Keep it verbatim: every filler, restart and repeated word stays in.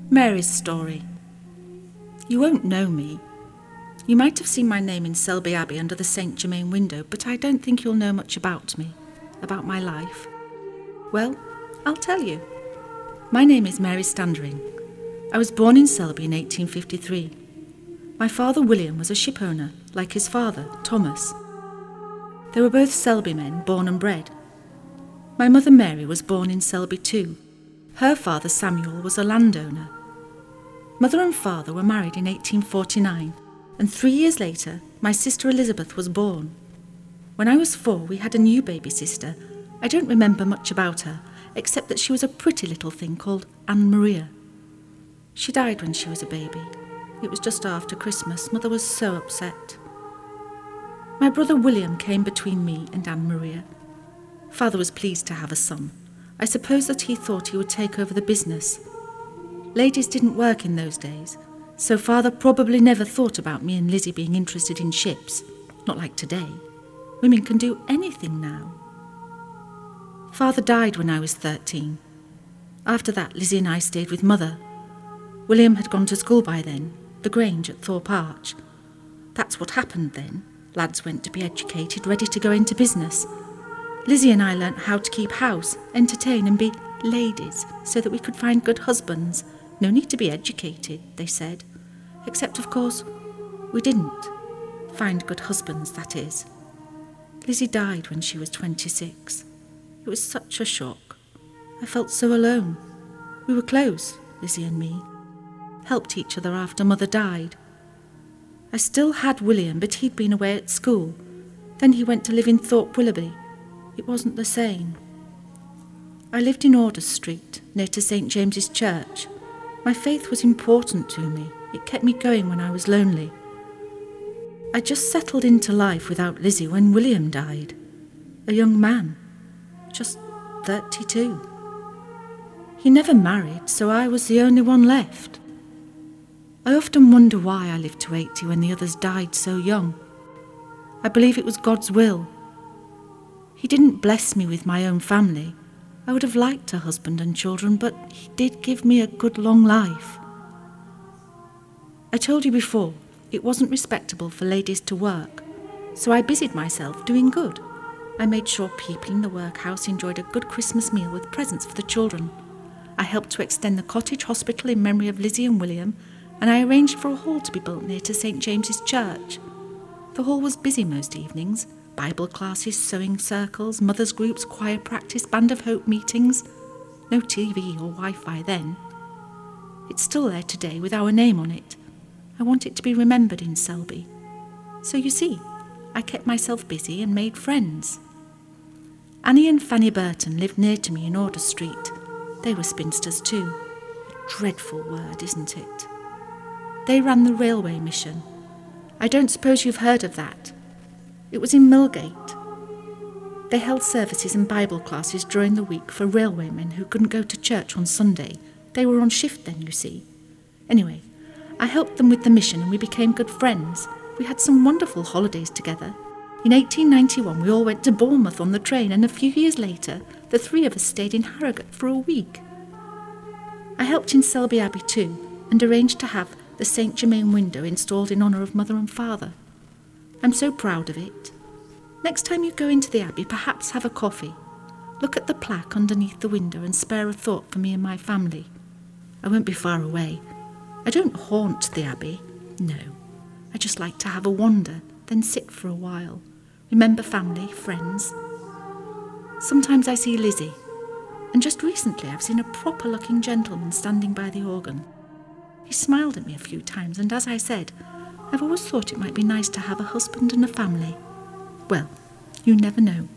Mary's story. You won't know me. You might have seen my name in Selby Abbey under the Saint Germain window, but I don't think you'll know much about me, about my life. Well, I'll tell you. My name is Mary Standering. I was born in Selby in eighteen fifty-three. My father, William, was a ship owner, like his father, Thomas. They were both Selby men, born and bred. My mother, Mary, was born in Selby too. Her father, Samuel, was a landowner. Mother and father were married in eighteen forty-nine, and three years later, my sister Elizabeth was born. When I was four, we had a new baby sister. I don't remember much about her, except that she was a pretty little thing called Anne Maria. She died when she was a baby. It was just after Christmas. Mother was so upset. My brother William came between me and Anne Maria. Father was pleased to have a son. I suppose that he thought he would take over the business. Ladies didn't work in those days, so father probably never thought about me and Lizzie being interested in ships. Not like today. Women can do anything now. Father died when I was thirteen. After that, Lizzie and I stayed with Mother. William had gone to school by then, the Grange at Thorpe Arch. That's what happened then. Lads went to be educated, ready to go into business. Lizzie and I learnt how to keep house, entertain and be ladies, so that we could find good husbands. No need to be educated, they said. Except, of course, we didn't. Find good husbands, that is. Lizzie died when she was twenty-six. It was such a shock. I felt so alone. We were close, Lizzie and me. Helped each other after Mother died. I still had William, but he'd been away at school. Then he went to live in Thorpe Willoughby. It wasn't the same. I lived in Orders Street, near to Saint James's Church. My faith was important to me. It kept me going when I was lonely. I just settled into life without Lizzie when William died. A young man, just thirty-two. He never married, so I was the only one left. I often wonder why I lived to eighty when the others died so young. I believe it was God's will. He didn't bless me with my own family. I would have liked a husband and children, but he did give me a good long life. I told you before, it wasn't respectable for ladies to work, so I busied myself doing good. I made sure people in the workhouse enjoyed a good Christmas meal with presents for the children. I helped to extend the cottage hospital in memory of Lizzie and William, and I arranged for a hall to be built near to Saint James's Church. The hall was busy most evenings. Bible classes, sewing circles, mothers' groups, choir practice, Band of Hope meetings. No T V or Wi-Fi then. It's still there today with our name on it. I want it to be remembered in Selby. So you see, I kept myself busy and made friends. Annie and Fanny Burton lived near to me in Order Street. They were spinsters too. A dreadful word, isn't it? They ran the railway mission. I don't suppose you've heard of that. It was in Millgate. They held services and Bible classes during the week for railwaymen who couldn't go to church on Sunday. They were on shift then, you see. Anyway, I helped them with the mission and we became good friends. We had some wonderful holidays together. In eighteen ninety-one, we all went to Bournemouth on the train, and a few years later, the three of us stayed in Harrogate for a week. I helped in Selby Abbey too, and arranged to have the Saint Germain window installed in honour of Mother and Father. I'm so proud of it. Next time you go into the Abbey, perhaps have a coffee. Look at the plaque underneath the window and spare a thought for me and my family. I won't be far away. I don't haunt the Abbey, no. I just like to have a wander, then sit for a while. Remember family, friends. Sometimes I see Lizzie, and just recently I've seen a proper-looking gentleman standing by the organ. He smiled at me a few times, and as I said, I've always thought it might be nice to have a husband and a family. Well, you never know.